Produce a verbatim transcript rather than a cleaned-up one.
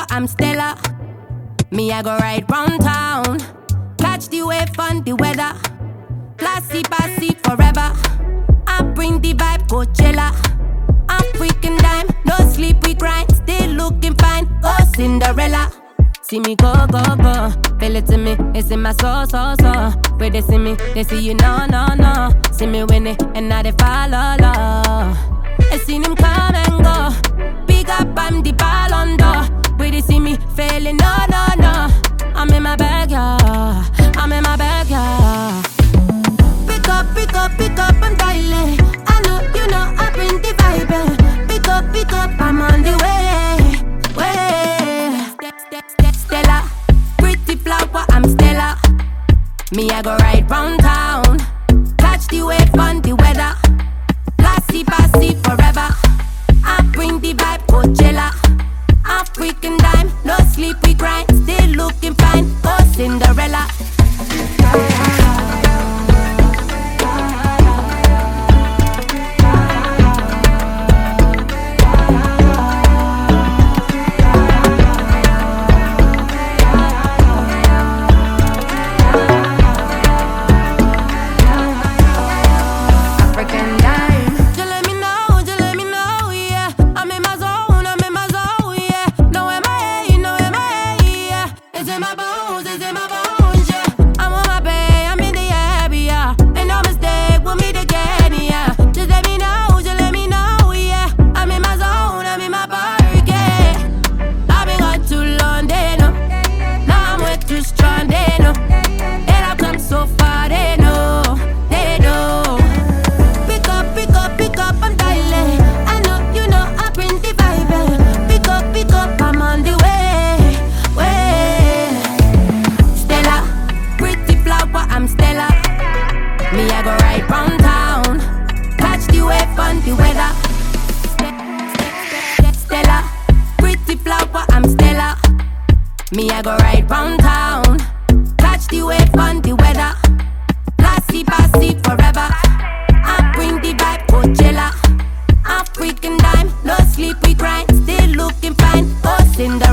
I'm Stella. Me, I go right round town. Catch the wave on the weather. Classy, passy forever. I bring the vibe, Coachella. I'm freaking dime, no sleep, we grind. Still looking fine, oh Cinderella. See me go, go, go. Feel it to me, it's in my soul, soul, soul. Where they see me, they see you, no, no, no. See me win it, and now they follow, love. I seen him come and go. Big up, I'm the ball on door. Where they see me failing, no, no, no. I'm in my bag, yeah. I'm in my bag, yeah. Pick up, pick up, pick up, I'm dialing. I know, you know, I bring the vibe. eh. Pick up, pick up, I'm on the way, way. Stella, pretty flower, I'm Stella. Me, I go right round town. Catch the wave on the weather. Classy, passy forever. I bring the vibe, Coachella. I'm freaking dime, no sleep, we grind. Still looking fine, oh Cinderella. Me, I go right round town. Catch the wave on the weather. Classy, passy forever. I bring the vibe, Coachella. I'm freaking dime, no sleep, we grind. Still looking fine, oh Cinderella.